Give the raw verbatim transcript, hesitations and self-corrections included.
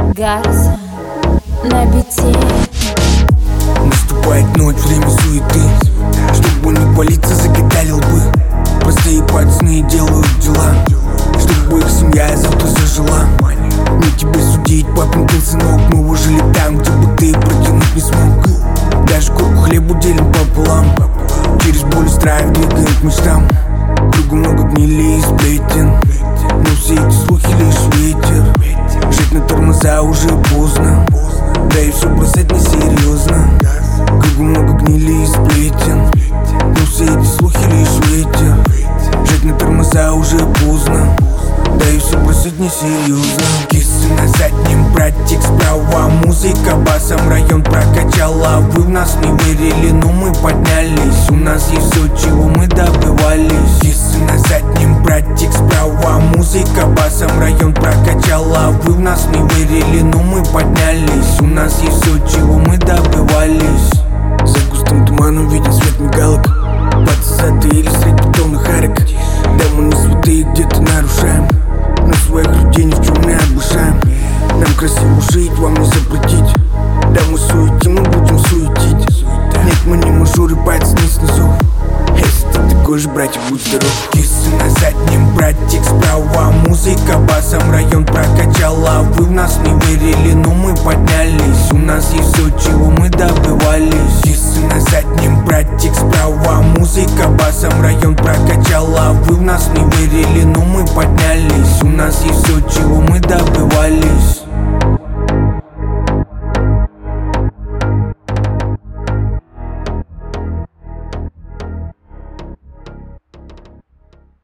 Гарсон на бите. Наступает ночь, время суеты. Чтобы не палиться, закидали лбы. Простые пацаны делают дела, чтобы их семья завтра зажила. Не тебе судить, папенькин сынок. Мы выжили там, где бы ты протянуть не смог. Даже курку хлебу делим пополам. Через боль и страх двигаем к мечтам. Кругом много гнили и сплетен, но все эти слухи лишь ветер. Жить на тормоза уже поздно, да и все бросать несерьезно. Кругом много гнили и сплетен, но все эти слухи лишь ветер. Жить на тормоза уже поздно, да и все бросать несерьезно. Кисы на заднем, братик справа. Музыка басом район прокачала. Вы в нас не верили, но мы поднялись. У нас есть все, чего мы добивались. Кисы на заднем, братик справа. Музыка басом район прокачала. Вы в нас не верили, но мы поднялись. У нас есть все, чего мы добивались. За густым туманом виден свет мигалок. Подсады или средь бетонных арок. Да мы не святые, где-то нарушаем, но своих людей ни в чем не обижаем. Нам красиво жить, вам не запретить. Да мы суетим, мы будем суетить. Нет, мы не мажоры, пальцы не снизу. Если ты такой же, братик, будь здоров. Кисы на заднем, братик справа. Музыка басом район прокачала. Вы в нас не верили, но мы поднялись. У нас есть все, чего мы добивались. Кисы на заднем, братик справа. Музыка басом район прокачала. Вы в нас не верили, но мы поднялись. У нас есть все, чего мы добивались.